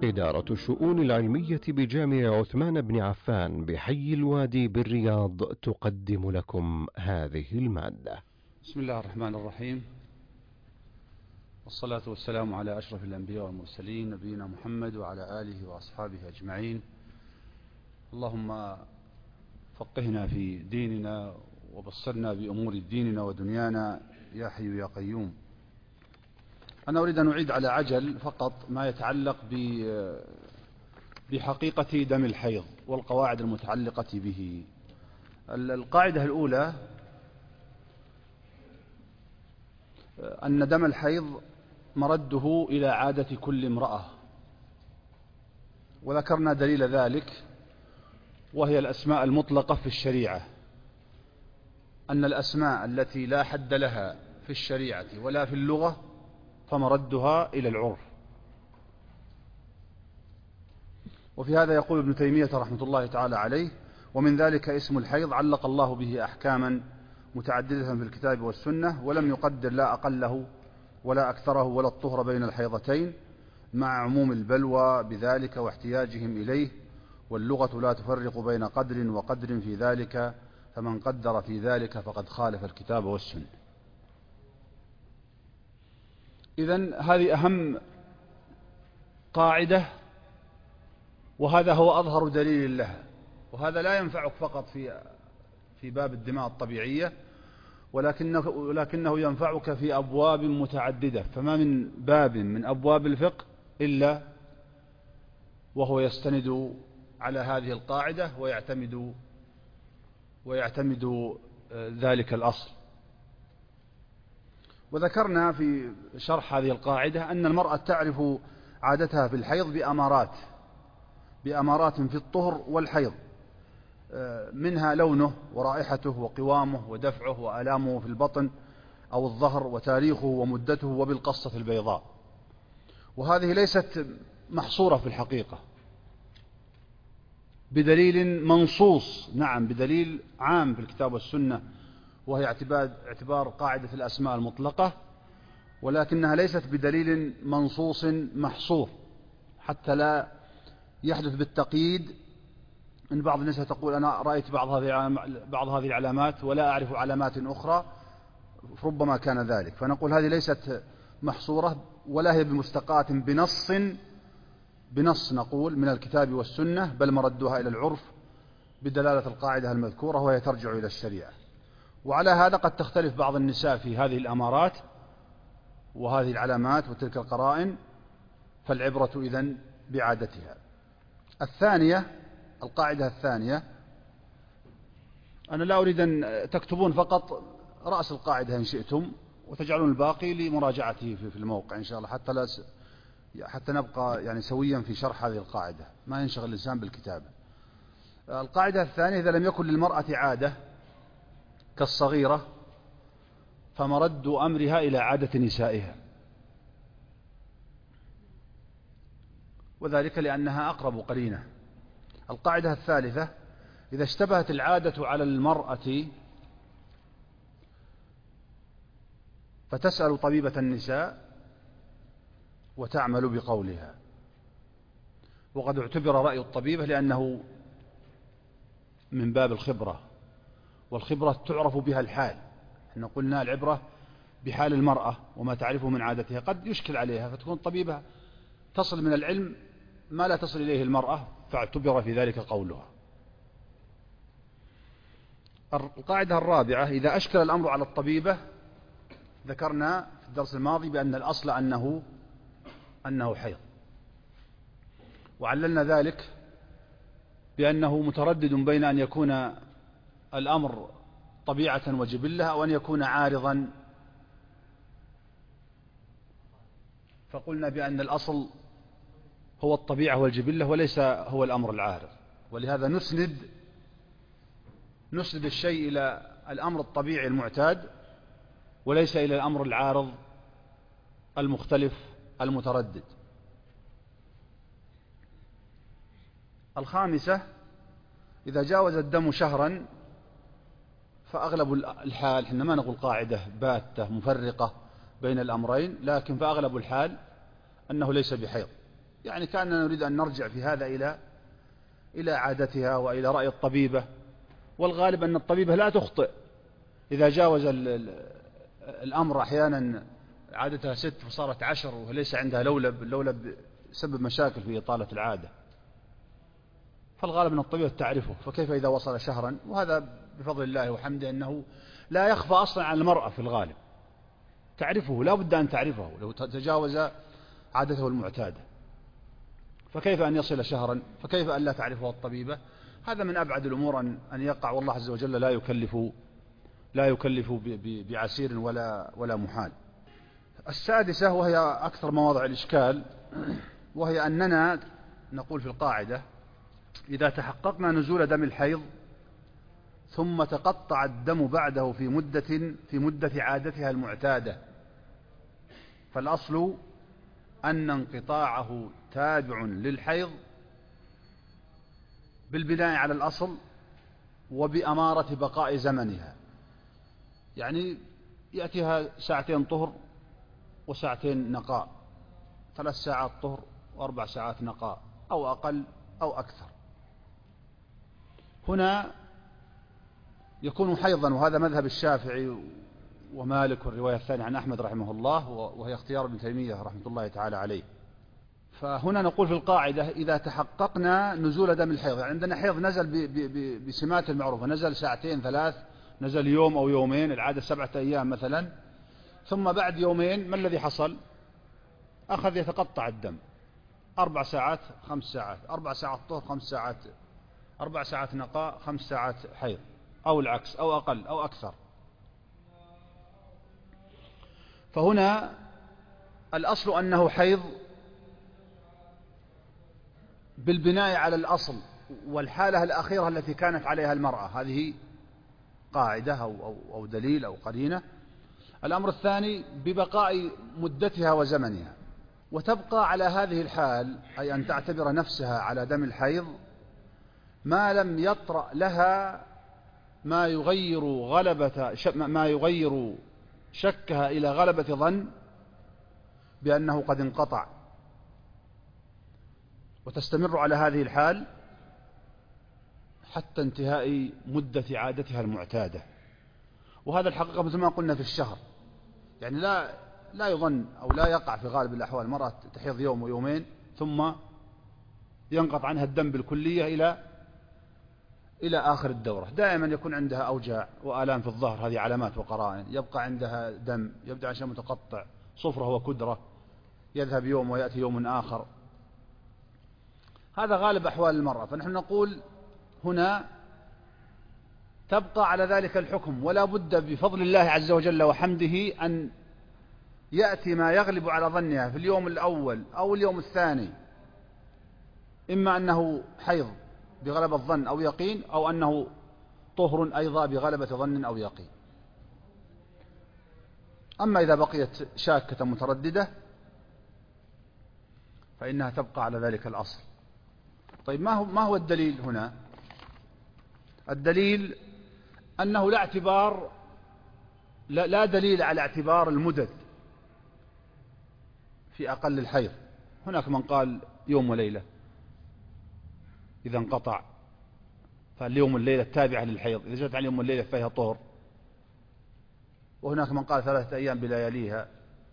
إدارة الشؤون العلمية بجامع عثمان بن عفان بحي الوادي بالرياض تقدم لكم هذه المادة. بسم الله الرحمن الرحيم، والصلاة والسلام على أشرف الأنبياء والمرسلين نبينا محمد وعلى آله وأصحابه أجمعين. اللهم فقهنا في ديننا وبصرنا بأمور ديننا ودنيانا يا حي يا قيوم. أنا أريد أن أعيد على عجل فقط ما يتعلق بحقيقة دم الحيض والقواعد المتعلقة به. القاعدة الأولى أن دم الحيض مرده إلى عادة كل امرأة، وذكرنا دليل ذلك وهي الأسماء المطلقة في الشريعة، أن الأسماء التي لا حد لها في الشريعة ولا في اللغة فمردها إلى العرف. وفي هذا يقول ابن تيمية رحمة الله تعالى عليه: ومن ذلك اسم الحيض علق الله به أحكاما متعددة في الكتاب والسنة، ولم يقدر لا أقله ولا أكثره ولا الطهر بين الحيضتين، مع عموم البلوى بذلك واحتياجهم إليه، واللغة لا تفرق بين قدر وقدر في ذلك، فمن قدر في ذلك فقد خالف الكتاب والسنة. إذن هذه أهم قاعدة، وهذا هو أظهر دليل لها. وهذا لا ينفعك فقط في باب الدماء الطبيعية، ولكنه ينفعك في أبواب متعددة. فما من باب من أبواب الفقه إلا وهو يستند على هذه القاعدة ويعتمد ذلك الأصل. وذكرنا في شرح هذه القاعدة أن المرأة تعرف عادتها في الحيض بأمارات في الطهر والحيض، منها لونه ورائحته وقوامه ودفعه وآلامه في البطن أو الظهر وتاريخه ومدته وبالقصة البيضاء. وهذه ليست محصورة في الحقيقة بدليل منصوص، نعم بدليل عام في الكتاب والسنة، وهي اعتبار قاعدة الأسماء المطلقة، ولكنها ليست بدليل منصوص محصور، حتى لا يحدث بالتقييد إن بعض الناس تقول أنا رأيت بعض هذه العلامات ولا أعرف علامات أخرى، ربما كان ذلك. فنقول هذه ليست محصورة ولا هي بمستقاة بنص نقول من الكتاب والسنة، بل مردها إلى العرف بدلالة القاعدة المذكورة، وهي ترجع إلى الشريعة. وعلى هذا قد تختلف بعض النساء في هذه الأمارات وهذه العلامات وتلك القرائن، فالعبرة إذن بعادتها. القاعدة الثانية، أنا لا أريد أن تكتبون فقط رأس القاعدة إن شئتم، وتجعلون الباقي لمراجعته في الموقع إن شاء الله، حتى نبقى يعني سويا في شرح هذه القاعدة، ما ينشغل الإنسان بالكتابة. القاعدة الثانية: إذا لم يكن للمرأة عادة كالصغيرة فمرد أمرها إلى عادة نسائها، وذلك لأنها أقرب قرينة. القاعدة الثالثة: إذا اشتبهت العادة على المرأة فتسأل طبيبة النساء وتعمل بقولها. وقد اعتبر رأي الطبيبة لأنه من باب الخبرة، والخبرة تعرف بها الحال. احنا قلنا العبرة بحال المرأة وما تعرفه من عادتها، قد يشكل عليها فتكون الطبيبة تصل من العلم ما لا تصل إليه المرأة، فاعتبر في ذلك قولها. القاعدة الرابعة: إذا أشكل الأمر على الطبيبة، ذكرنا في الدرس الماضي بأن الأصل أنه حيض، وعللنا ذلك بأنه متردد بين أن يكون الأمر طبيعة وجبلة أو أن يكون عارضا، فقلنا بأن الأصل هو الطبيعة والجبلة وليس هو الأمر العارض. ولهذا نسند الشيء إلى الأمر الطبيعي المعتاد وليس إلى الأمر العارض المختلف المتردد. الخامسة: إذا جاوز الدم شهرا فأغلب الحال، إحنا ما نقول قاعدة باتة مفرقة بين الأمرين، لكن فأغلب الحال أنه ليس بحيض، يعني كأننا نريد أن نرجع في هذا إلى عادتها وإلى رأي الطبيبة، والغالب أن الطبيبة لا تخطئ إذا جاوز الأمر أحيانا عادتها 6 فصارت 10 وليس عندها لولب. اللولب سبب مشاكل في إطالة العادة، فالغالب أن الطبيبة تعرفه، فكيف إذا وصل شهرا؟ وهذا بفضل الله وحمده أنه لا يخفى أصلا عن المرأة في الغالب، تعرفه، لا بد أن تعرفه لو تجاوز عادته المعتادة، فكيف أن يصل شهرا؟ فكيف أن لا تعرفه الطبيبة؟ هذا من أبعد الأمور أن يقع، والله عز وجل لا يكلف بعسير ولا محال. السادسة وهي أكثر مواضع الإشكال، وهي أننا نقول في القاعدة: إذا تحققنا نزول دم الحيض ثم تقطع الدم بعده في مدة عادتها المعتادة، فالأصل أن انقطاعه تابع للحيض بالبناء على الأصل وبأمارة بقاء زمنها. يعني يأتيها 2 ساعة طهر و2 ساعة نقاء، 3 ساعات طهر و4 ساعات نقاء، أو أقل أو أكثر. هنا يكون حيضا، وهذا مذهب الشافعي ومالك والرواية الثانية عن أحمد رحمه الله، وهي اختيار ابن تيمية رحمة الله تعالى عليه. فهنا نقول في القاعدة: إذا تحققنا نزول دم الحيض، يعني عندنا حيض نزل بسمات المعروفة، نزل 2 2 3 نزل يوم أو يومين، العادة 7 أيام مثلا، ثم بعد يومين ما الذي حصل؟ أخذ يتقطع الدم 4 ساعات 5 ساعات، 4 ساعات طهر 5 ساعات، 4 ساعات نقاء 5 ساعات حيض، أو العكس، أو أقل أو أكثر. فهنا الأصل أنه حيض بالبناء على الأصل والحالة الأخيرة التي كانت عليها المرأة، هذه قاعدة أو دليل أو قرينة. الأمر الثاني ببقاء مدتها وزمنها، وتبقى على هذه الحال، أي أن تعتبر نفسها على دم الحيض ما لم يطرأ لها ما يغير شكها إلى غلبة ظن بأنه قد انقطع، وتستمر على هذه الحال حتى انتهاء مدة عادتها المعتادة. وهذا الحقيقة مثل ما قلنا في الشهر، يعني لا يظن أو لا يقع في غالب الأحوال المرأة تحيض يوم ويومين ثم ينقطع عنها الدم بالكلية إلى آخر الدورة. دائما يكون عندها أوجاع وآلام في الظهر، هذه علامات وقرائن، يبقى عندها دم، يبدأ عشان متقطع، صفرة وكدرة، يذهب يوم ويأتي يوم آخر. هذا غالب أحوال المرأة. فنحن نقول هنا تبقى على ذلك الحكم، ولا بد بفضل الله عز وجل وحمده أن يأتي ما يغلب على ظنها في اليوم الأول أو اليوم الثاني، إما أنه حيض بغلبة ظن أو يقين، أو أنه طهر أيضا بغلبة ظن أو يقين. أما إذا بقيت شاكة مترددة فإنها تبقى على ذلك الأصل. طيب ما هو الدليل هنا؟ الدليل أنه لا دليل على اعتبار المدد في أقل الحيض. هناك من قال يوم وليلة إذا انقطع، فاليوم والليلة التابعة للحيض، إذا جاءت على يوم والليلة فيها طهر. وهناك من قال 3 أيام بلياليها.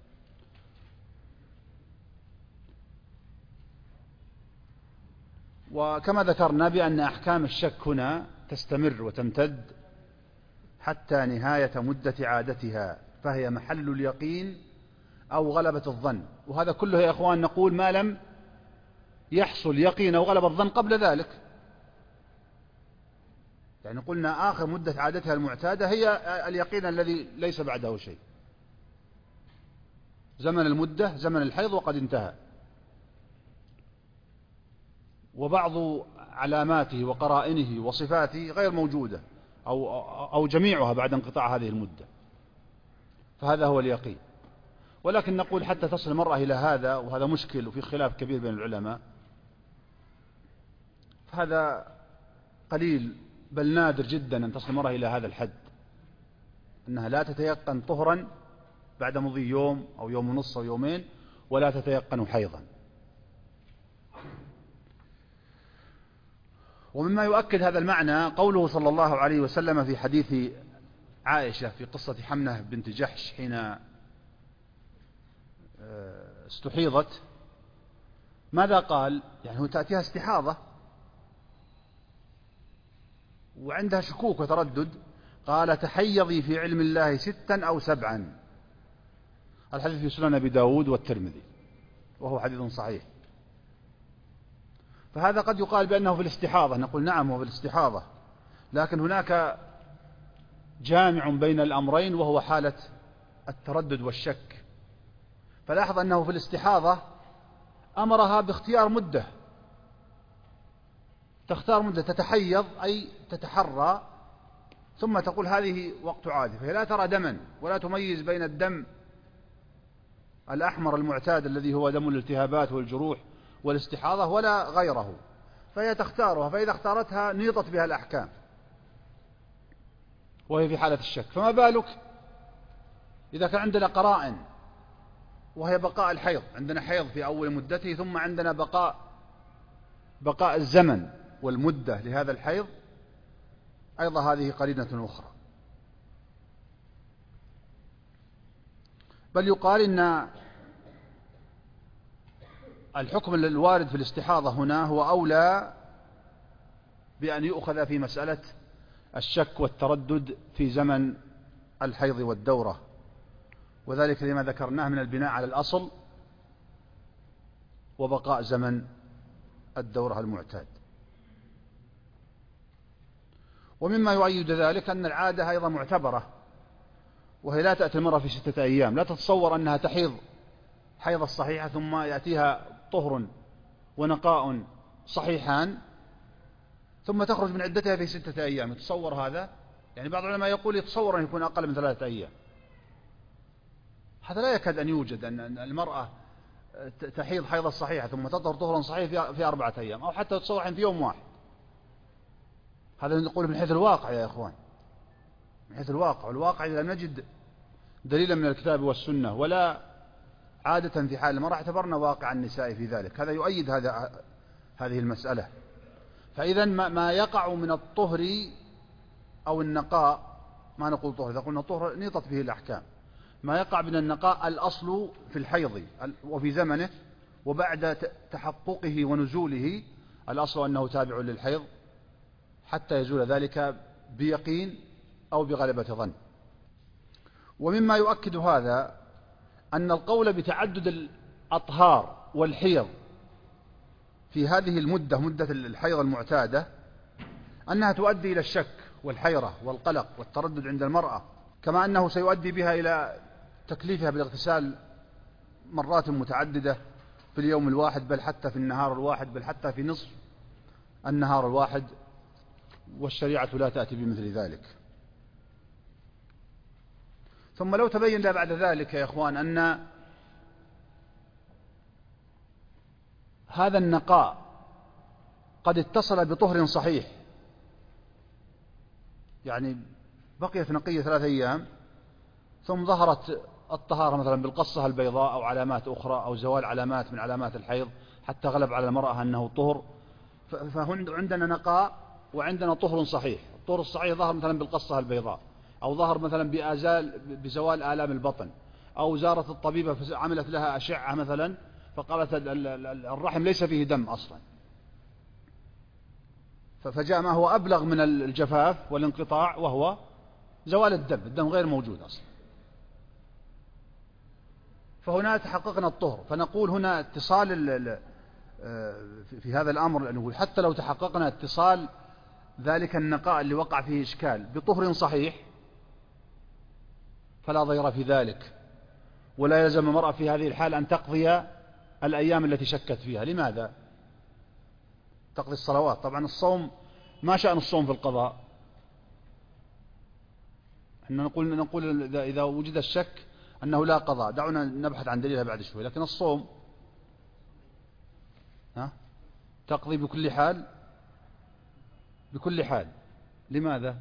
وكما ذكرنا بأن أحكام الشك هنا تستمر وتمتد حتى نهاية مدة عادتها، فهي محل اليقين أو غلبة الظن. وهذا كله يا أخوان نقول ما لم يحصل يقين أو غلبة الظن قبل ذلك. يعني قلنا آخر مدة عادتها المعتادة هي اليقين الذي ليس بعده شيء، زمن المدة زمن الحيض وقد انتهى، وبعض علاماته وقرائنه وصفاته غير موجودة أو جميعها بعد انقطاع هذه المدة، فهذا هو اليقين. ولكن نقول حتى تصل المرأة إلى هذا، وهذا مشكل وفي خلاف كبير بين العلماء، فهذا قليل بل نادر جدا أن تصل المرأة إلى هذا الحد، أنها لا تتيقن طهرا بعد مضي يوم أو يوم ونصف أو يومين، ولا تتيقن حيضا. ومما يؤكد هذا المعنى قوله صلى الله عليه وسلم في حديث عائشة في قصة حمنة بنت جحش حين استحيضت. ماذا قال؟ يعني هو تأتيها استحاضة وعندها شكوك وتردد، قال تحيضي في علم الله 6 أو 7. الحديث في سنن أبي داود والترمذي وهو حديث صحيح. فهذا قد يقال بأنه في الاستحاضة، نقول نعم هو في الاستحاضة، لكن هناك جامع بين الأمرين وهو حالة التردد والشك. فلاحظ أنه في الاستحاضة أمرها باختيار مدة، تختار مدة تتحيض أي تتحرى، ثم تقول هذه وقت عادي، فهي لا ترى دما ولا تميز بين الدم الأحمر المعتاد الذي هو دم الالتهابات والجروح والاستحاضة ولا غيره، فهي تختارها، فإذا اختارتها نيطت بها الأحكام وهي في حالة الشك. فما بالك إذا كان عندنا قرائن وهي بقاء الحيض، عندنا حيض في أول مدته ثم عندنا بقاء الزمن والمدة لهذا الحيض، أيضا هذه قرينة أخرى. بل يقال إن الحكم الوارد في الاستحاضة هنا هو أولى بأن يؤخذ في مسألة الشك والتردد في زمن الحيض والدورة، وذلك لما ذكرناه من البناء على الأصل وبقاء زمن الدورة المعتاد. ومما يؤيد ذلك أن العادة أيضا معتبرة، وهي لا تأتي المرأة في 6 أيام. لا تتصور أنها تحيض حيض الصحيحة ثم يأتيها طهر ونقاء صحيحان ثم تخرج من عدتها في 6 أيام. يتصور هذا؟ يعني بعض العلماء يقول يتصور أن يكون أقل من 3 أيام. هذا لا يكاد أن يوجد، أن المرأة تحيض حيض الصحيحة ثم تطهر طهرا صحيح في 4 أيام، أو حتى تتصور في يوم واحد. هذا نقول من حيث الواقع يا إخوان، من حيث الواقع. والواقع إذا لم نجد دليلا من الكتاب والسنة ولا عادة في حال المرأة اعتبرنا واقع النساء في ذلك. هذا يؤيد هذه المسألة. فإذا ما يقع من الطهر أو النقاء، ما نقول طهر، إذا قلنا طهر نيطت به الأحكام. ما يقع من النقاء الأصل في الحيض وفي زمنه، وبعد تحققه ونزوله الأصل أنه تابع للحيض حتى يزول ذلك بيقين أو بغلبة ظن. ومما يؤكد هذا أن القول بتعدد الأطهار والحيض في هذه المدة، مدة الحيض المعتادة، أنها تؤدي إلى الشك والحيرة والقلق والتردد عند المرأة، كما أنه سيؤدي بها إلى تكليفها بالاغتسال مرات متعددة في اليوم الواحد، بل حتى في النهار الواحد، بل حتى في نصف النهار الواحد، والشريعة لا تأتي بمثل ذلك. ثم لو تبين لنا بعد ذلك يا إخوان أن هذا النقاء قد اتصل بطهر صحيح، يعني بقيت نقية 3 أيام ثم ظهرت الطهارة مثلا بالقصة البيضاء أو علامات أخرى أو زوال علامات من علامات الحيض حتى غلب على المرأة أنه طهر، فعندنا نقاء وعندنا طهر صحيح. الطهر الصحيح ظهر مثلا بالقصة البيضاء، أو ظهر مثلا بزوال آلام البطن، أو زارت الطبيبة عملت لها أشعة مثلا فقالت الرحم ليس فيه دم أصلا، فجاء ما هو أبلغ من الجفاف والانقطاع وهو زوال الدم غير موجود أصلا. فهنا تحققنا الطهر، فنقول هنا اتصال في هذا الأمر، لأنه حتى لو تحققنا اتصال ذلك النقاء اللي وقع فيه إشكال بطهر صحيح فلا ضير في ذلك، ولا يلزم المرأة في هذه الحال أن تقضي الأيام التي شكت فيها. لماذا؟ تقضي الصلوات. طبعا الصوم، ما شأن الصوم في القضاء؟ احنا نقول إذا وجد الشك أنه لا قضاء، دعونا نبحث عن دليلها بعد شوي. لكن الصوم تقضي بكل حال، بكل حال. لماذا؟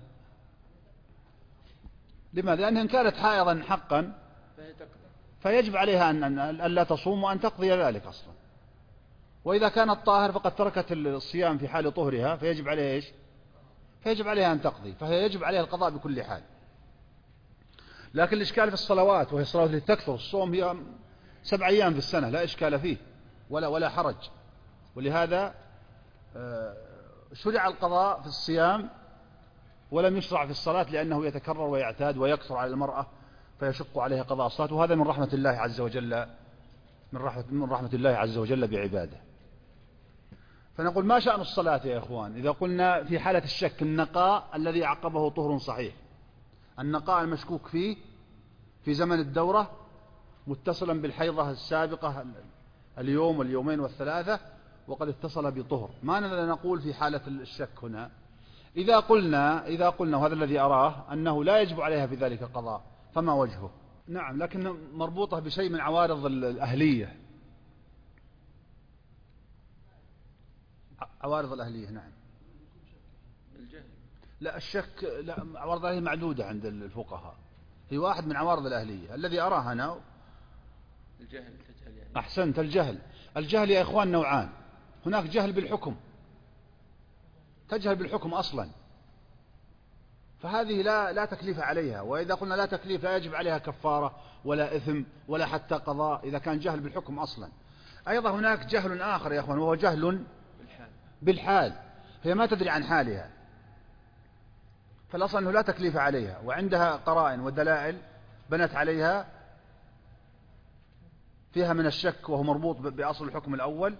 لأنها إن كانت حائضا حقا فيجب عليها أن لا تصوم وأن تقضي ذلك أصلا. وإذا كانت طاهر فقد تركت الصيام في حال طهرها فيجب عليها إيش؟ فيجب عليها أن تقضي، فهي يجب عليها القضاء بكل حال. لكن الإشكال في الصلوات، وهي الصلوات التي تكثر، الصوم هي 7 أيام في السنة لا إشكال فيه ولا حرج، ولهذا شرع القضاء في الصيام ولم يشرع في الصلاة، لأنه يتكرر ويعتاد ويكثر على المرأة فيشق عليها قضاء الصلاة، وهذا من رحمة الله عز وجل، من رحمة الله عز وجل بعباده. فنقول ما شأن الصلاة يا إخوان؟ إذا قلنا في حالة الشك النقاء الذي عقبه طهر صحيح، النقاء المشكوك فيه في زمن الدورة متصلا بالحيضة السابقة اليوم واليومين والثلاثة وقد اتصل بطهر، ماذا نقول في حالة الشك هنا؟ إذا قلنا وهذا الذي أراه أنه لا يجب عليها في ذلك قضاء، فما وجهه؟ نعم، لكن مربوطة بشيء من عوارض الأهلية. عوارض الأهلية، نعم. الجهل. لا، الشك، لا، عوارض الأهلية معدودة عند الفقهاء، هي واحد من عوارض الأهلية الذي أراه أنا. الجهل يعني. أحسنت، الجهل يا إخوان نوعان، هناك جهل بالحكم، تجهل بالحكم أصلا، فهذه لا تكليف عليها، وإذا قلنا لا تكليف لا يجب عليها كفارة ولا إثم ولا حتى قضاء إذا كان جهل بالحكم أصلا. أيضا هناك جهل آخر يا إخوان، وهو جهل بالحال، هي ما تدري عن حالها، فالأصل أنه لا تكليف عليها، وعندها قرائن ودلائل بنت عليها فيها من الشك وهو مربوط بأصل الحكم الأول،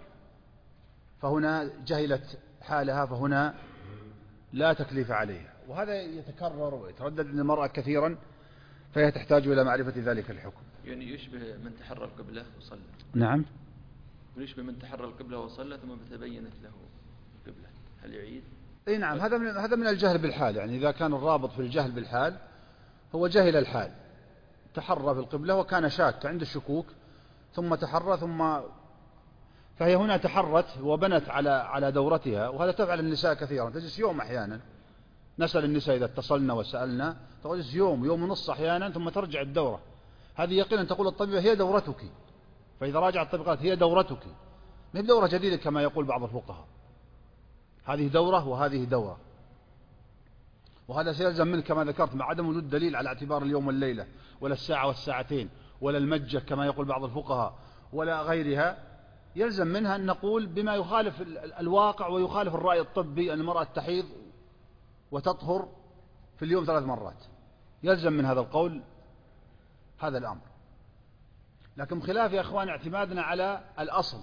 فهنا جهلت حالها، فهنا لا تكليف عليها، وهذا يتكرر ويتردد للمرأة كثيرا، فهي تحتاج إلى معرفة ذلك الحكم. يعني يشبه من تحرى القبلة وصلى. نعم، يشبه من تحرى القبلة وصلى ثم تبينت له القبلة، هل يعيد؟ اي نعم، هذا من الجهل بالحال، يعني إذا كان الرابط في الجهل بالحال هو جهل الحال، تحرى في القبلة وكان شاك عند الشكوك ثم تحرى، فهي هنا تحرت وبنت على دورتها، وهذا تفعل النساء كثيرا، تجلس يوم أحيانا، نسأل النساء إذا اتصلنا وسألنا، تجلس يوم ونص أحيانا ثم ترجع الدورة، هذه يقينا تقول الطبيبة هي دورتك، فإذا راجعت الطبيبة قالت هي دورتك، ما هي دورة جديدة كما يقول بعض الفقهاء، هذه دورة وهذه دورة، وهذا سيلزم منك كما ذكرت مع عدم وجود دليل على اعتبار اليوم والليلة ولا الساعة والساعتين ولا المجة كما يقول بعض الفقهاء ولا غيرها، يلزم منها أن نقول بما يخالف الواقع ويخالف الرأي الطبي أن المرأة تحيض وتطهر في اليوم 3 مرات، يلزم من هذا القول هذا الأمر. لكن خلاف يا أخوان اعتمادنا على الأصل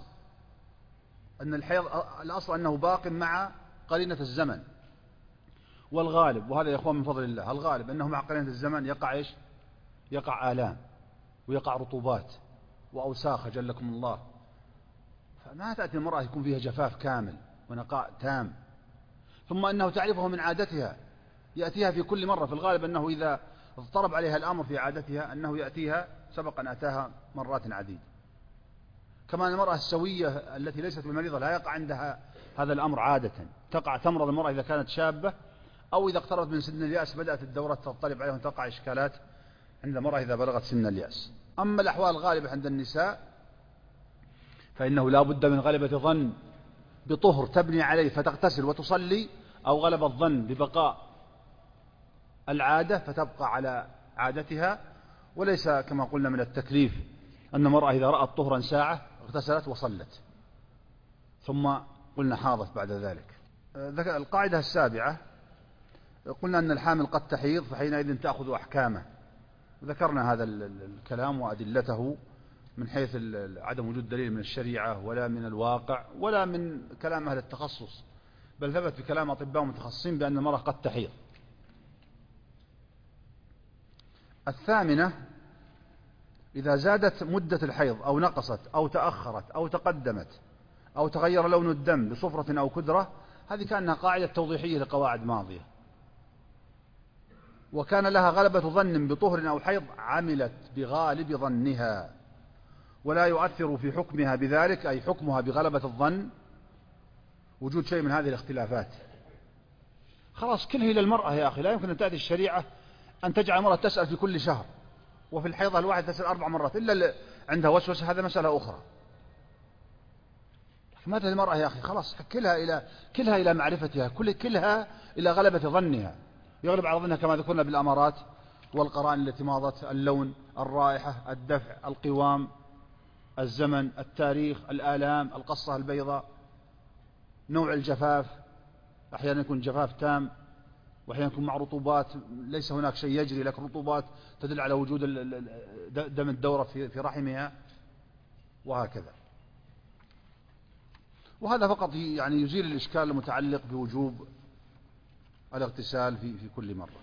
أن الحيض الأصل أنه باق مع قرينة الزمن، والغالب، وهذا يا أخوان من فضل الله، الغالب أنه مع قرينة الزمن يقع إيش؟ يقع آلام ويقع رطوبات وأوساخ جلكم الله، فما تأتي المرأة يكون فيها جفاف كامل ونقاء تام، ثم أنه تعرفه من عادتها، يأتيها في كل مرة، في الغالب أنه إذا اضطرب عليها الأمر في عادتها أنه يأتيها سبق أن أتاها مرات عديدة، كما أن المرأة السوية التي ليست بالمريضة لا يقع عندها هذا الأمر عادة، تمرض المرأة إذا كانت شابة أو إذا اقتربت من سن اليأس بدأت الدورة تضطرب عليها وتقع إشكالات عند المرأة إذا بلغت سن اليأس. أما الأحوال الغالبة عند النساء فإنه لا بد من غلبة ظن بطهر تبني عليه فتغتسل وتصلي، أو غلب الظن ببقاء العادة فتبقى على عادتها، وليس كما قلنا من التكليف أن المرأة إذا رأت طهرا ساعة اغتسلت وصلت ثم قلنا حاضت بعد ذلك. القاعدة السابعة قلنا أن الحامل قد تحيض فحينئذ تأخذ أحكامه، ذكرنا هذا الكلام وأدلته من حيث عدم وجود دليل من الشريعة ولا من الواقع ولا من كلام أهل التخصص، بل ثبت بكلام أطباء متخصصين بأن المرأة قد تحيض. الثامنة إذا زادت مدة الحيض أو نقصت أو تأخرت أو تقدمت أو تغير لون الدم بصفرة أو كدرة، هذه كانها قاعدة توضيحية لقواعد ماضية، وكان لها غلبة ظن بطهر أو حيض عملت بغالب ظنها، ولا يؤثر في حكمها بذلك، أي حكمها بغلبة الظن، وجود شيء من هذه الاختلافات. خلاص كله إلى المرأة يا أخي، لا يمكن أن تأتي الشريعة أن تجعل المرأة تسأل في كل شهر، وفي الحيضة الواحد تسأل 4 مرات إلا عندها وسوسة، هذا مسألة أخرى. فمثل المرأة يا أخي خلاص كلها إلى معرفتها، كلها إلى غلبة ظنها، يغلب على ظنها كما ذكرنا بالأمارات والقرائن التي ماضت: اللون، الرائحة، الدفع، القوام، الزمن، التاريخ، الآلام، القصة البيضاء، نوع الجفاف، أحيانا يكون جفاف تام، وأحيانا يكون مع رطوبات ليس هناك شيء يجري، لكن رطوبات تدل على وجود دم الدورة في رحمها، وهكذا. وهذا فقط يعني يزيل الإشكال المتعلق بوجوب الاغتسال في كل مرة.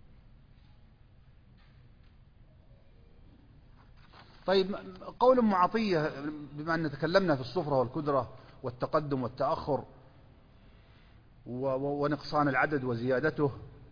طيب، قول أم عطية بما أن تكلمنا في الصفرة والكدرة والتقدم والتأخر ونقصان العدد وزيادته،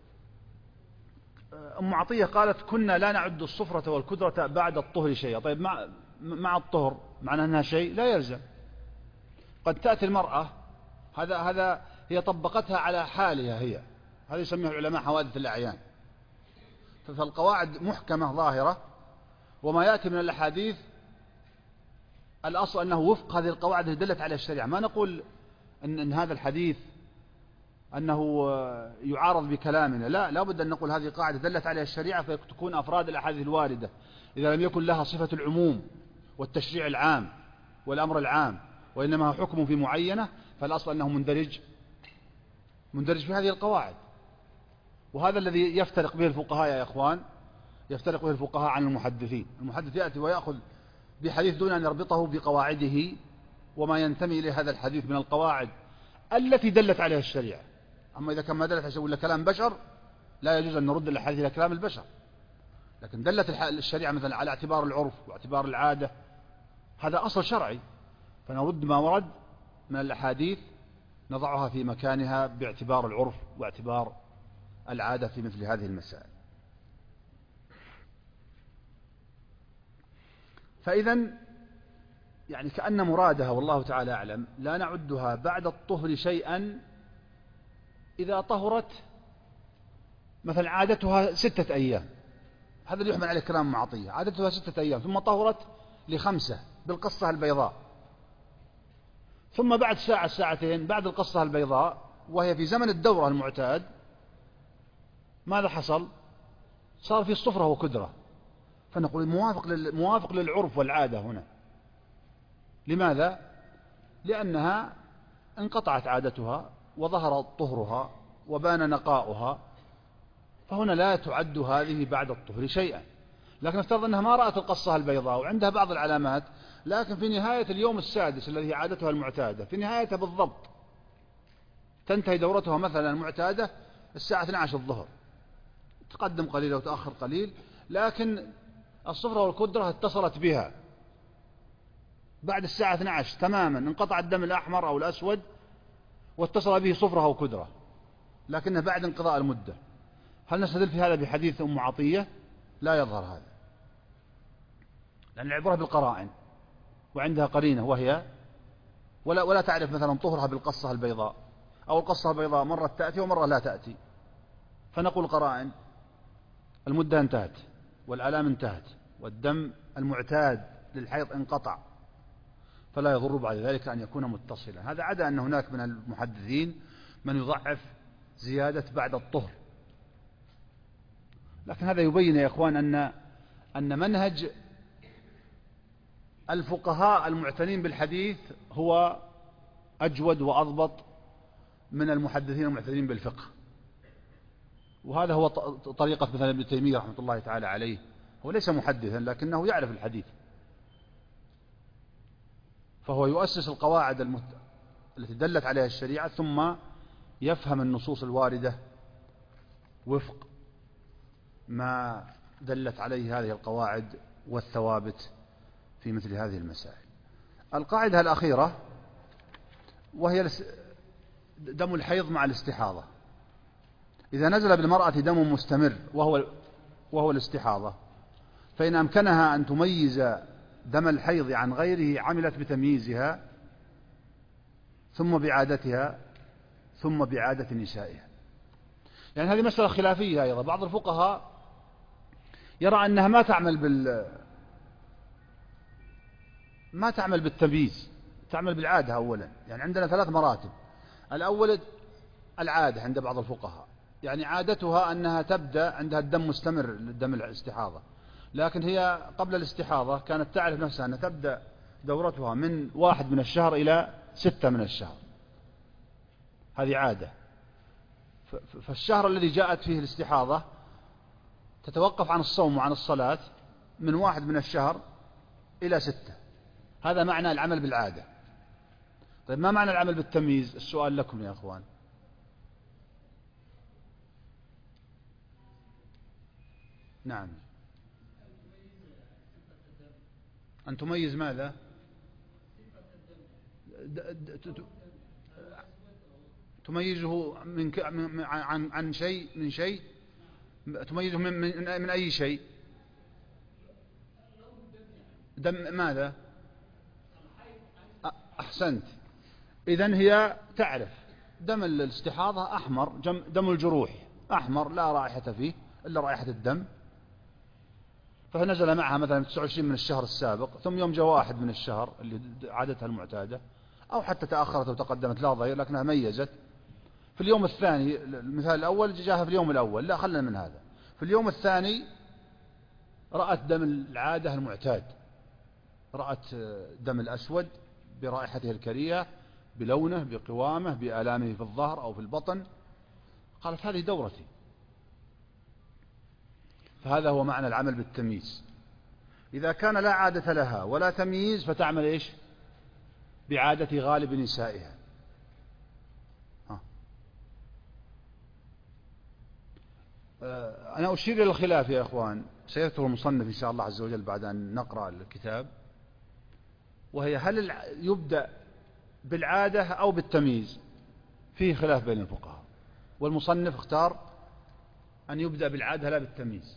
أم عطية قالت: كنا لا نعد الصفرة والكدرة بعد الطهر شيئا. طيب، مع الطهر معنى أنها شيء لا يلزم. قد تأتي المرأة، هذا هي طبقتها على حالها، هذا يسميه العلماء حوادث الأعيان. فالقواعد محكمة ظاهرة، وما يأتي من الأحاديث الأصل أنه وفق هذه القواعد التي دلت على الشريعة. ما نقول أن هذا الحديث أنه يعارض بكلامنا، لا بد أن نقول هذه قاعدة دلت عليها الشريعة، فتكون أفراد الأحاديث الواردة إذا لم يكن لها صفة العموم والتشريع العام والأمر العام، وإنما حكم في معينة، فالأصل أنه مندرج في هذه القواعد. وهذا الذي يفترق به الفقهاء يا إخوان، يفترق به الفقهاء عن المحدثين. المحدث يأتي ويأخذ بحديث دون أن يربطه بقواعده وما ينتمي إليه هذا الحديث من القواعد التي دلت عليها الشريعة. أما إذا كان ما دلت على كلام بشر لا يجوز أن نرد الحديث إلى كلام البشر، لكن دلت الشريعة مثلا على اعتبار العرف واعتبار العادة، هذا أصل شرعي، فنرد ما ورد من الأحاديث نضعها في مكانها باعتبار العرف واعتبار العادة في مثل هذه المسائل. فإذا يعني كأن مرادها والله تعالى أعلم لا نعدها بعد الطهر شيئا إذا طهرت مثلا عادتها 6 أيام، هذا اللي يحمل عليه كلام معطية، عادتها 6 أيام ثم طهرت ل5 بالقصة البيضاء، ثم بعد ساعة ساعتين بعد القصة البيضاء وهي في زمن الدورة المعتاد، ماذا حصل؟ صار في الصفرة وكدرة، فنقول موافق للعرف والعادة هنا. لماذا؟ لأنها انقطعت عادتها وظهر طهرها وبان نقاؤها، فهنا لا تعد هذه بعد الطهر شيئا. لكن افترض أنها ما رأت القصة البيضاء وعندها بعض العلامات، لكن في نهاية اليوم السادس الذي هي عادتها المعتادة، في نهايتها بالضبط تنتهي دورتها مثلا المعتادة الساعة 12 الظهر، تقدم قليل وتأخر قليل، لكن الصفرة والكدرة اتصلت بها بعد الساعة 12 تماما، انقطع الدم الأحمر أو الأسود واتصل به صفرة وكدرة، لكنه بعد انقضاء المدة. هل نستدل في هذا بحديث أم عطية؟ لا يظهر هذا، لأن العبرة بالقرائن، وعندها قرينة وهي ولا تعرف مثلا طهرها بالقصة البيضاء، أو القصة البيضاء مرة تأتي ومرة لا تأتي، فنقول قرائن المدة انتهت والآلام انتهت والدم المعتاد للحيض انقطع، فلا يضر بعد ذلك أن يكون متصلا. هذا عدا أن هناك من المحدثين من يضعف زيادة بعد الطهر، لكن هذا يبين يا إخوان أن منهج الفقهاء المعتنين بالحديث هو أجود وأضبط من المحدثين المعتنين بالفقه. وهذا هو طريقة مثلا ابن تيمية رحمة الله تعالى عليه، هو ليس محدثا لكنه يعرف الحديث، فهو يؤسس القواعد التي دلت عليها الشريعة، ثم يفهم النصوص الواردة وفق ما دلت عليه هذه القواعد والثوابت في مثل هذه المسائل. القاعدة الأخيرة وهي دم الحيض مع الاستحاضة. إذا نزل بالمرأة دم مستمر وهو الاستحاضة، فإن أمكنها أن تميز دم الحيض عن غيره عملت بتمييزها ثم بعادتها ثم بعادة نسائها. يعني هذه مسألة خلافية أيضا، بعض الفقهاء يرى أنها ما تعمل بالتمييز، تعمل بالعادة أولا. يعني عندنا 3 مراتب. الأول العادة عند بعض الفقهاء، يعني عادتها أنها تبدأ عندها الدم مستمر، الدم الاستحاضة، لكن هي قبل الاستحاضة كانت تعرف نفسها أنها تبدأ دورتها من 1 من الشهر إلى 6 من الشهر، هذه عادة. فالشهر الذي جاءت فيه الاستحاضة تتوقف عن الصوم وعن الصلاة من 1 من الشهر إلى 6. هذا معنى العمل بالعادة. طيب ما معنى العمل بالتمييز؟ السؤال لكم يا أخوان. نعم. أن تميز ماذا؟ تميزه عن شيء، من شيء، تميزه من أي شيء؟ دم ماذا؟ أحسنت. إذن هي تعرف دم الاستحاضة أحمر، دم الجروح أحمر لا رائحة فيه إلا رائحة الدم، فنزل معها مثلا 29 من الشهر السابق، ثم يوم جاء 1 من الشهر اللي عادتها المعتادة، أو حتى تأخرت وتقدمت لا ضير لكنها ميزت في اليوم الثاني. المثال الأول جاءها في اليوم الأول، لا خلنا من هذا. في اليوم الثاني رأت دم العادة المعتاد، رأت دم الأسود برائحته الكريهة، بلونه، بقوامه، بآلامه في الظهر أو في البطن، قالت هذه دورتي. فهذا هو معنى العمل بالتمييز. إذا كان لا عادة لها ولا تمييز فتعمل إيش؟ بعادة غالب نسائها. أنا أشير إلى الخلاف يا أخوان، سيذكر المصنف إن شاء الله عز وجل بعد أن نقرأ الكتاب، وهي هل يبدأ بالعادة أو بالتمييز؟ فيه خلاف بين الفقهاء، والمصنف اختار أن يبدأ بالعادة لا بالتمييز،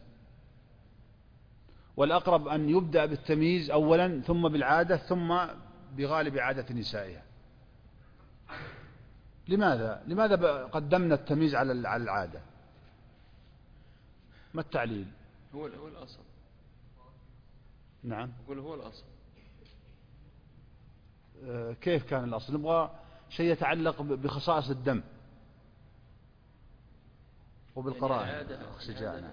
والأقرب أن يبدأ بالتمييز أولا ثم بالعادة ثم بغالب عادة نسائها. لماذا قدمنا التمييز على العادة؟ ما التعليل؟ هو الأصل. نعم. هو الأصل. كيف كان الأصل؟ نبغى شيء يتعلق بخصائص الدم وبالقرائن. شجاعنا.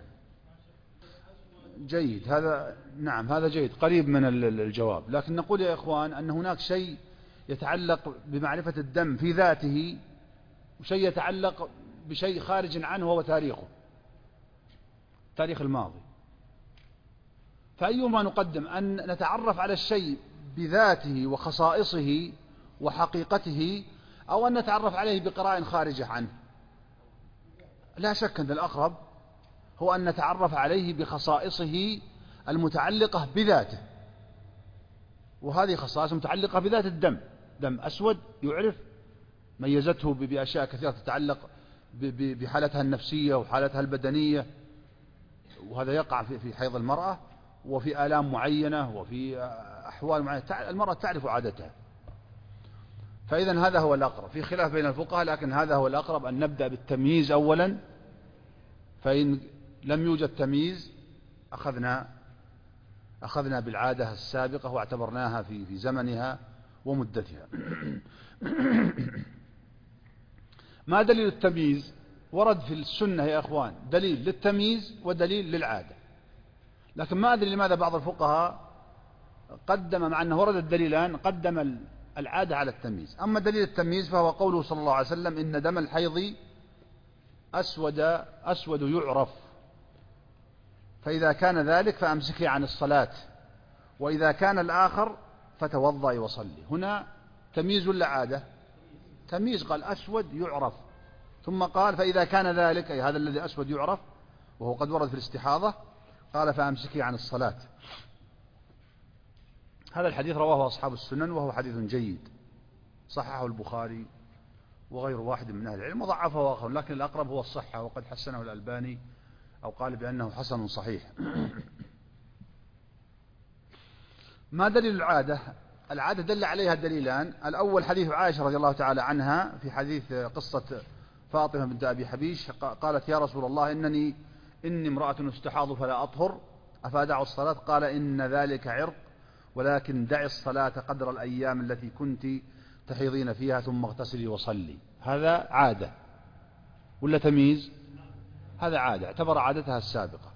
جيد هذا، نعم هذا جيد، قريب من الجواب. لكن نقول يا إخوان أن هناك شيء يتعلق بمعرفة الدم في ذاته، وشيء يتعلق بشيء خارج عنه وهو تاريخه، تاريخ الماضي. فأيما نقدم، أن نتعرف على الشيء بذاته وخصائصه وحقيقته، أو أن نتعرف عليه بقراء خارجة عنه؟ لا شك أن الأقرب هو أن نتعرف عليه بخصائصه المتعلقة بذاته، وهذه خصائص متعلقة بذات الدم. دم أسود يعرف، ميزته بأشياء كثيرة تتعلق بحالتها النفسية وحالتها البدنية، وهذا يقع في حيض المرأة وفي آلام معينة وفي أحوال معينة المرأة تعرف عادتها. فإذا هذا هو الأقرب، في خلاف بين الفقهاء، لكن هذا هو الأقرب، أن نبدأ بالتمييز أولا، فإن لم يوجد تمييز أخذنا بالعادة السابقة واعتبرناها في زمنها ومدتها. ما دليل التمييز؟ ورد في السنة يا أخوان دليل للتمييز ودليل للعادة، لكن ما أدري لماذا بعض الفقهاء قدم، مع أنه ورد الدليلان، قدم العادة على التمييز. أما دليل التمييز فهو قوله صلى الله عليه وسلم: إن دم الحيض أسود يعرف، فإذا كان ذلك فأمسكي عن الصلاة، وإذا كان الآخر فتوضئي وصلي. هنا تمييز ولا عادة؟ تمييز، قال أسود يعرف، ثم قال فإذا كان ذلك، أي هذا الذي أسود يعرف وهو قد ورد في الاستحاضة، قال فأمسكي عن الصلاة. هذا الحديث رواه أصحاب السنن وهو حديث جيد، صححه البخاري وغير واحد من أهل العلم، وضعفه آخر، لكن الأقرب هو الصحة، وقد حسنه الألباني أو قال بأنه حسن صحيح. ما دليل العادة؟ العادة دل عليها دليلان. الأول حديث عائشة رضي الله تعالى عنها في حديث قصة فاطمة بنت أبي حبيش، قالت: يا رسول الله إني امرأة استحاض فلا أطهر أفأدع الصلاة؟ قال: إن ذلك عرق ولكن دعي الصلاة قدر الأيام التي كنت تحيضين فيها ثم اغتسلي وصلي. هذا عادة ولا تمييز؟ هذا عادة، اعتبر عادتها السابقة.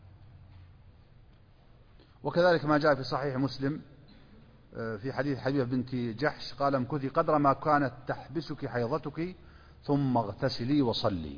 وكذلك ما جاء في صحيح مسلم في حديث حبيبة بنت جحش قال امكثي قدر ما كانت تحبسك حيضتك ثم اغتسلي وصلي.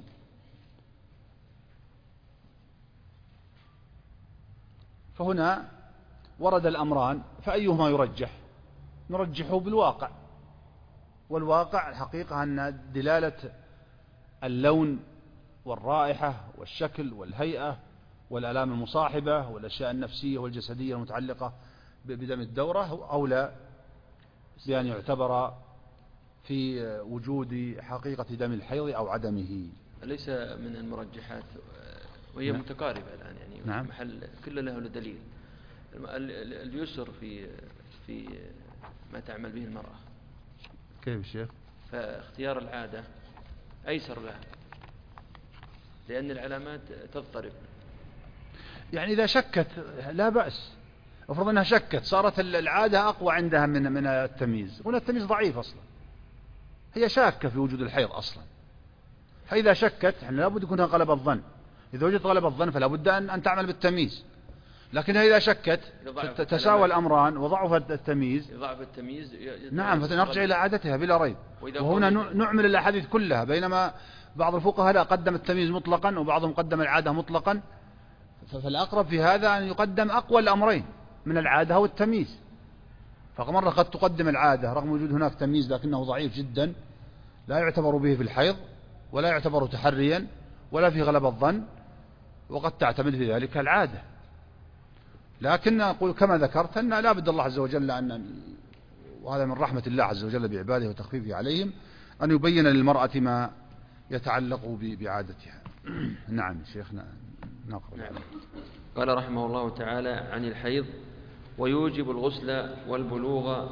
فهنا ورد الأمران، فأيهما يرجح؟ نرجحه بالواقع، والواقع الحقيقة أن دلالة اللون والرائحة والشكل والهيئة والآلام المصاحبة والأشياء النفسية والجسدية المتعلقة بدم الدورة أولى بأن يعتبر في وجود حقيقة دم الحيض أو عدمه. ليس من المرجحات، وهي متقاربة الآن يعني. نعم. محل كل له دليل. اليسر في ما تعمل به المرأة. كيف الشيخ؟ فاختيار العادة أيسر لها، لأن العلامات تضطرب. يعني إذا شكت لا بأس، افرض أنها شكت صارت العادة أقوى عندها من التمييز. هنا التمييز ضعيف أصلا، هي شاكة في وجود الحيض أصلا. فإذا شكت لابد يكون غلب الظن، إذا وجد غلب الظن فلا بد أن تعمل بالتمييز. لكنها إذا شكت تساوى الأمران وضعف التمييز، نعم فنرجع إلى عادتها بلا ريب. وهنا نعمل الأحاديث كلها، بينما بعض الفقهاء لا قدم التمييز مطلقا وبعضهم قدم العادة مطلقا. فالأقرب في هذا أن يقدم أقوى الأمرين من العادة والتمييز. فمرة قد تقدم العادة رغم وجود هناك تمييز لكنه ضعيف جدا لا يعتبر به في الحيض ولا يعتبر تحريا ولا في غلب الظن، وقد تعتمد في ذلك العادة. لكن أقول كما ذكرت أن لا بد الله عز وجل وهذا من رحمة الله عز وجل بعباده وتخفيفه عليهم أن يبين للمرأة ما يتعلق بعادتها. نعم شيخنا نقرأ. نعم. قال رحمه الله تعالى عن الحيض: ويوجب الغسل والبلوغ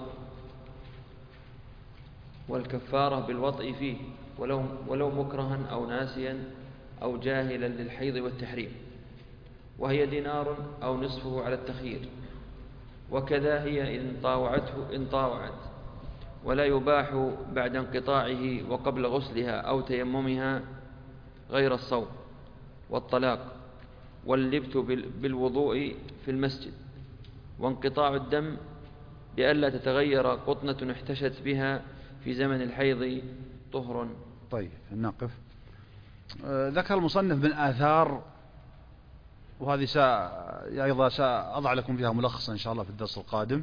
والكفارة بالوطء فيه ولو مكرها أو ناسيا أو جاهلا للحيض والتحريم، وهي دينار أو نصفه على التخيير. وكذا هي إن طاوعت، ولا يباح بعد انقطاعه وقبل غسلها أو تيممها غير الصوم والطلاق واللبث بالوضوء في المسجد، وانقطاع الدم بألا تتغير قطنة احتشت بها في زمن الحيض طهر. طيب نقف. ذكر المصنف من آثار، وهذه أيضا سأضع لكم فيها ملخصا إن شاء الله في الدرس القادم،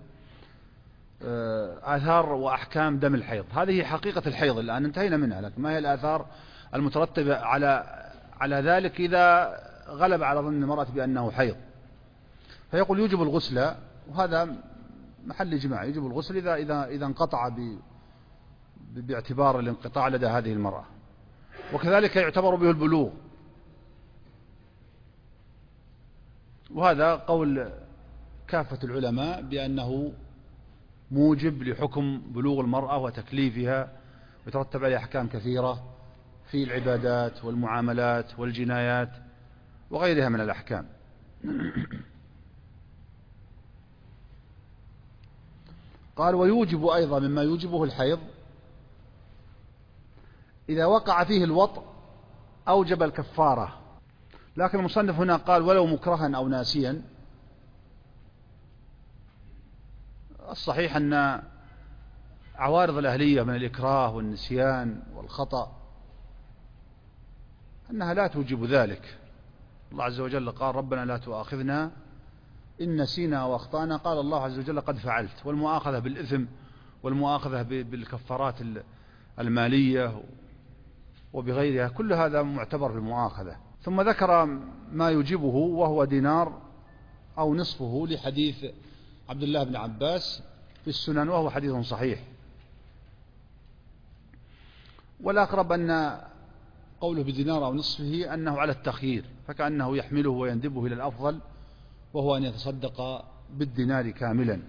آثار وأحكام دم الحيض. هذه حقيقة الحيض الآن انتهينا منها، لكن ما هي الآثار المترتبة على ذلك إذا غلب على ظن المرأة بأنه حيض؟ فيقول يوجب الغسل، وهذا محل إجماع، يوجب الغسل إذا انقطع باعتبار الانقطاع لدى هذه المرأة. وكذلك يعتبر به البلوغ، وهذا قول كافة العلماء بأنه موجب لحكم بلوغ المرأة وتكليفها، ويترتب عليه أحكام كثيرة في العبادات والمعاملات والجنايات وغيرها من الأحكام. قال ويوجب أيضا مما يوجبه الحيض إذا وقع فيه الوطء أوجب الكفارة. لكن المصنف هنا قال ولو مكرها أو ناسيا. الصحيح أن عوارض الأهلية من الإكراه والنسيان والخطأ أنها لا توجب ذلك. الله عز وجل قال ربنا لا تؤاخذنا إن نسينا وأخطأنا، قال الله عز وجل قد فعلت. والمؤاخذة بالإثم والمؤاخذة بالكفارات المالية وبغيرها كل هذا معتبر في المؤاخذة. ثم ذكر ما يجيبه وهو دينار أو نصفه لحديث عبد الله بن عباس في السنن، وهو حديث صحيح. والأقرب أن قوله بدينار أو نصفه أنه على التخيير، فكأنه يحمله ويندبه إلى الأفضل وهو أن يتصدق بالدينار كاملا.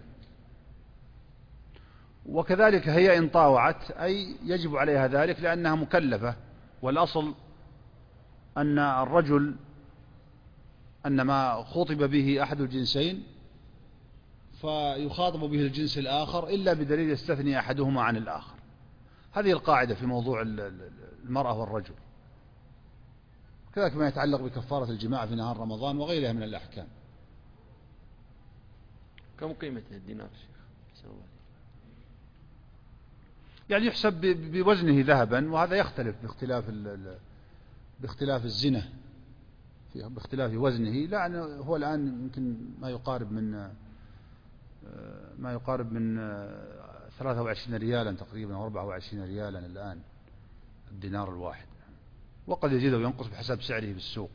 وكذلك هي إن طاوعت أي يجب عليها ذلك لأنها مكلفة. والأصل أن الرجل أن ما خطب به أحد الجنسين فيخاطب به الجنس الآخر إلا بدليل يستثني أحدهما عن الآخر. هذه القاعدة في موضوع المرأة والرجل. كذلك ما يتعلق بكفارة الجماع في نهار رمضان وغيرها من الأحكام. كم قيمة الدينار شيخ؟ يعني يحسب بوزنه ذهبا، وهذا يختلف باختلاف الزنة، باختلاف وزنه. لا هو الآن يمكن ما يقارب من 23 ريالا تقريبا أو 24 ريالا الآن الدينار الواحد، وقد يزيد وينقص بحسب سعره بالسوق.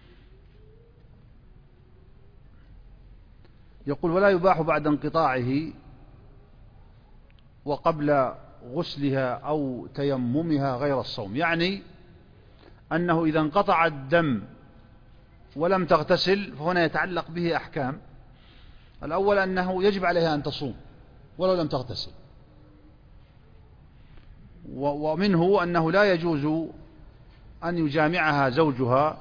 يقول: ولا يباح بعد انقطاعه وقبل غسلها أو تيممها غير الصوم. يعني أنه إذا انقطع الدم ولم تغتسل فهنا يتعلق به أحكام. الأول أنه يجب عليها أن تصوم ولو لم تغتسل، ومنه أنه لا يجوز أن يجامعها زوجها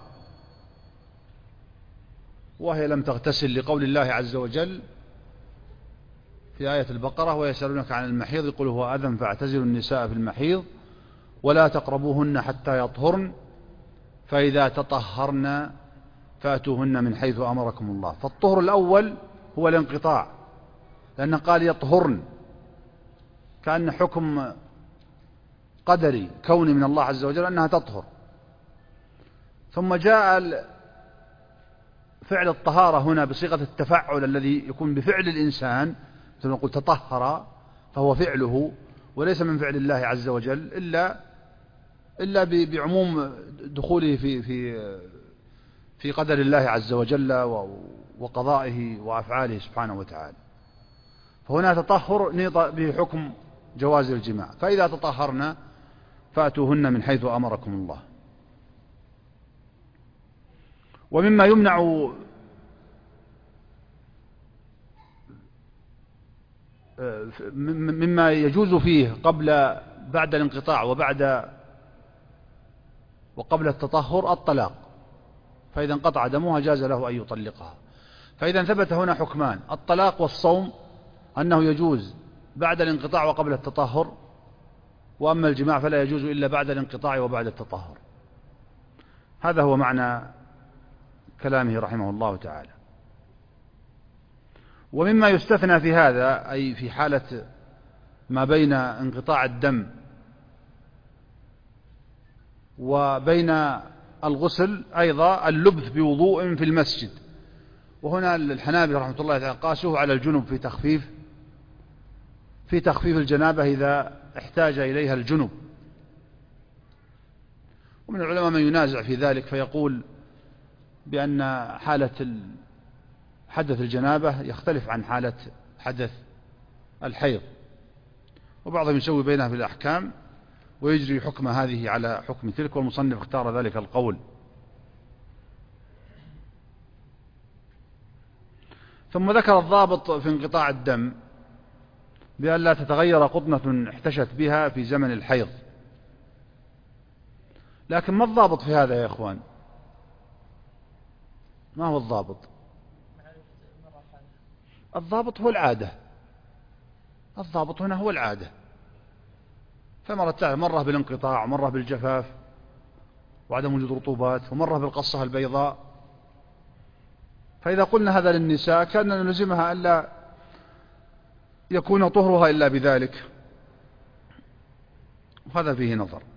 وهي لم تغتسل، لقول الله عز وجل في آية البقرة: ويسألونك عن المحيض يقول هو أذى فاعتزلوا النساء في المحيض ولا تقربوهن حتى يطهرن فإذا تطهرن فأتوهن من حيث أمركم الله. فالطهر الأول هو الانقطاع، لأنه قال يطهرن، كأن حكم قدري كوني من الله عز وجل أنها تطهر. ثم جاء فعل الطهارة هنا بصيغة التفعل الذي يكون بفعل الإنسان، مثل ما نقول تطهر فهو فعله وليس من فعل الله عز وجل إلا بعموم دخوله في قدر الله عز وجل وقضائه وأفعاله سبحانه وتعالى. فهنا تطهر نيط به حكم جواز الجماع. فإذا تطهرنا فأتوهن من حيث أمركم الله. ومما يمنع مما يجوز فيه بعد الانقطاع وقبل التطهر الطلاق، فإذا انقطع دمها جاز له أن يطلقها. فإذا ثبت هنا حكمان: الطلاق والصوم، أنه يجوز بعد الانقطاع وقبل التطهر، وأما الجماع فلا يجوز إلا بعد الانقطاع وبعد التطهر. هذا هو معنى كلامه رحمه الله تعالى. ومما يستثنى في هذا، أي في حالة ما بين انقطاع الدم وبين الغسل، أيضا اللبث بوضوء في المسجد. وهنا الحنابلة رحمة الله تعالى قاسوه على الجنب في تخفيف الجنابة إذا احتاج إليها الجنب. ومن العلماء من ينازع في ذلك فيقول بأن حالة حدث الجنابة يختلف عن حالة حدث الحيض، وبعضهم يسوي بينها في الأحكام ويجري حكم هذه على حكم تلك، والمصنف اختار ذلك القول. ثم ذكر الضابط في انقطاع الدم بأن لا تتغير قطنة احتشت بها في زمن الحيض. لكن ما الضابط في هذا يا إخوان؟ ما هو الضابط؟ الضابط هو العادة. الضابط هنا هو العادة. مرة بالانقطاع ومرة بالجفاف وعدم وجود رطوبات ومرة بالقصة البيضاء. فإذا قلنا هذا للنساء كان نلزمها ألا يكون طهرها إلا بذلك، وهذا فيه نظر.